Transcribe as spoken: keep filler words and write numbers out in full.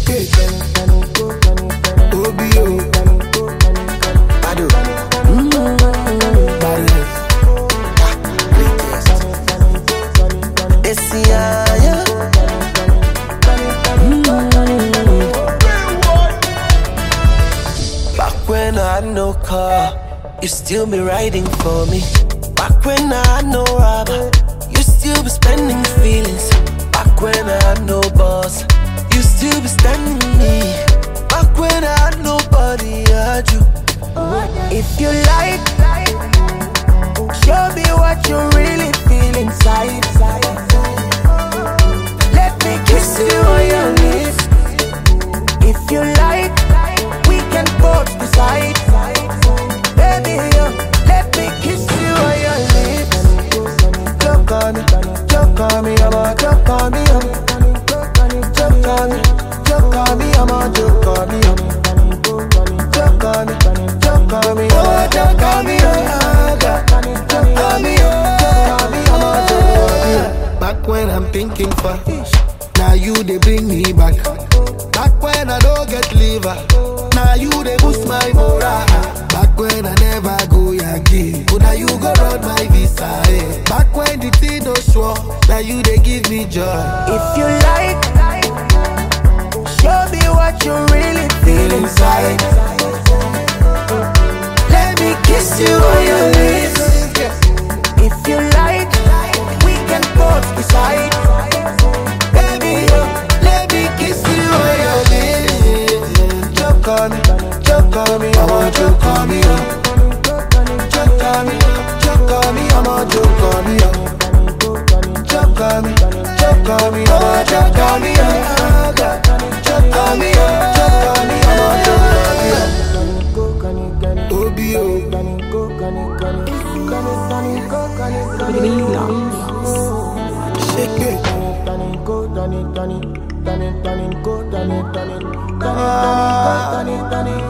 Shake it. Obio. Bado. Mm. Bado. Essia. Back when I had no car, you still be riding for me. Back when I had no rubber, you still be spending feelings. Back when I had no boss, you still be standing me. Back when I had nobody, I had you. If you like, show me what you really feel inside. Let me kiss you on your lips. If you like, we can both decide. Baby, yo, let me kiss you on your lips. Choke on me, choke on me, I'm a choke on me, I'm choke on me, choke on me, I'm a choke on me, I'm choke on me, choke on me, oh, choke on me, oh, choke on me, choke on me, I'm a choke on me. Back when I'm thinking fast, now you they bring me back. Back when I don't get liver, now you they boost my morale. Back when I never go Yankee, but now you go run my visa. Eh. Back when the thing no sure, now you they give me joy. If you like, show me what you really feel inside. Let me kiss you on your lips. If you like, we can both decide. Baby, let me kiss you on your lips. Choke on me, choke on me, I want choke on me. Choke on me, choke on me, I want choke on me. Choke on me, choke on me, I want choke on me. Choke on me, choke on me, I want choke on me. Obio. Shake it. Ah.